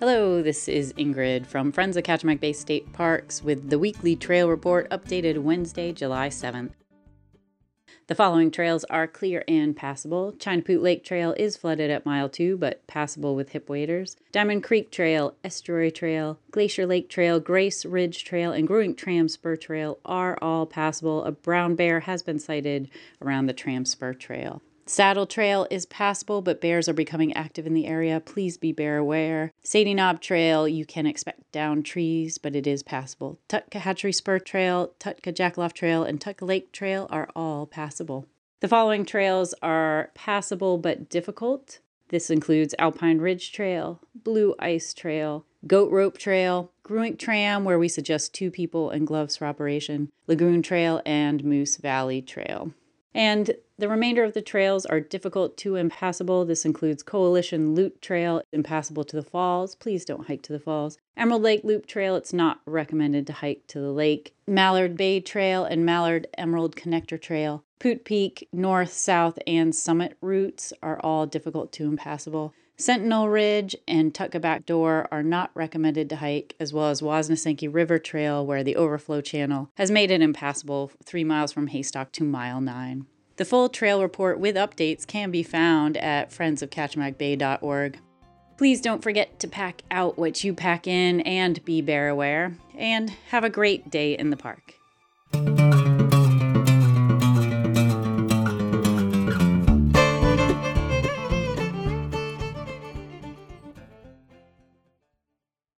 Hello, this is Ingrid from Friends of Kachemak Bay State Parks with the weekly trail report updated Wednesday, July 7th. The following trails are clear and passable. Chinapoot Lake Trail is flooded at mile 2, but passable with hip waders. Diamond Creek Trail, Estuary Trail, Glacier Lake Trail, Grace Ridge Trail, and Gruink Tram Spur Trail are all passable. A brown bear has been sighted around the Tram Spur Trail. Saddle Trail is passable, but bears are becoming active in the area. Please be bear aware. Sadie Knob Trail, you can expect down trees, but it is passable. Tutka Hatchery Spur Trail, Tutka Jackaloff Trail, and Tutka Lake Trail are all passable. The following trails are passable but difficult. This includes Alpine Ridge Trail, Blue Ice Trail, Goat Rope Trail, Gruink Tram, where we suggest 2 people and gloves for operation, Lagoon Trail, and Moose Valley Trail. And the remainder of the trails are difficult to impassable. This includes Coalition Loop Trail, impassable to the falls. Please don't hike to the falls. Emerald Lake Loop Trail, it's not recommended to hike to the lake. Mallard Bay Trail and Mallard Emerald Connector Trail. Poot Peak, North, South, and Summit routes are all difficult to impassable. Sentinel Ridge and Tutka Back Door are not recommended to hike, as well as Wasnasenki River Trail, where the overflow channel has made it impassable 3 miles from Haystock to mile 9. The full trail report with updates can be found at friendsofkachemakbay.org. Please don't forget to pack out what you pack in and be bear aware, and have a great day in the park.